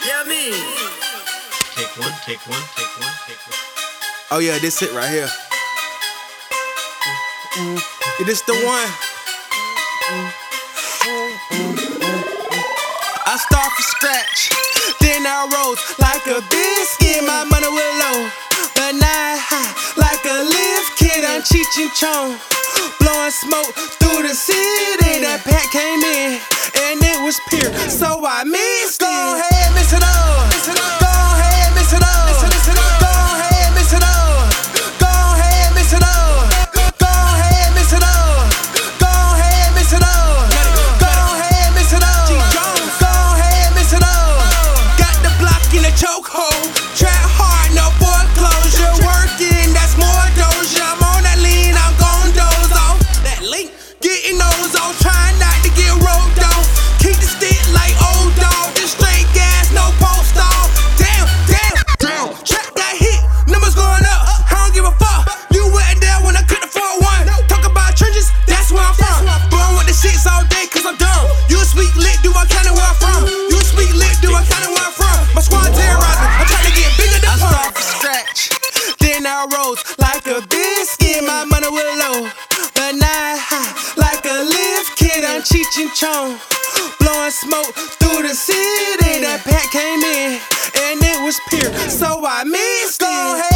Yeah, me. Take one, take one, take one, take one. Oh yeah, this it right here. Yeah, this the one. I start from scratch, then I rose like a biscuit. My money was low, but now high like a lift kid. I'm Cheech and Chong, blowing smoke through the city. That pack came in, and it was pure, so I mixed it. Go ahead, mix it up. Go ahead, mix it up. Go ahead, mix it up. Go ahead, mix it up. Go ahead, mix it up. Go ahead, mix it up. Go ahead, mix it up. Go ahead, mix it up. Got the block in the chokehold. Trap hard, no foreclosure. Working, that's more doja. I'm on that lean, I'm gon' doze off. That link, getting those on. Trying not to get rolled off. Keep the stick like old dog. Just straight gas, no post off. Damn, damn, damn. Trap got hit, numbers going up. I don't give a fuck. You wasn't there when I cut the 4-1. Talk about trenches, that's where I'm from. Blowing with the shits all day, cause I'm dumb. You speak lit, do I kinda where I'm from? You speak lit, do I kinda where I'm from? My squad terrorizing, I'm trying to get bigger than I start from scratch, then I rose like a biscuit. My money was low, but now high like a lift kid. I'm Cheech and Chong, blowing smoke through the city. That pack came in, and it was pure, so I mixed it. Go ahead.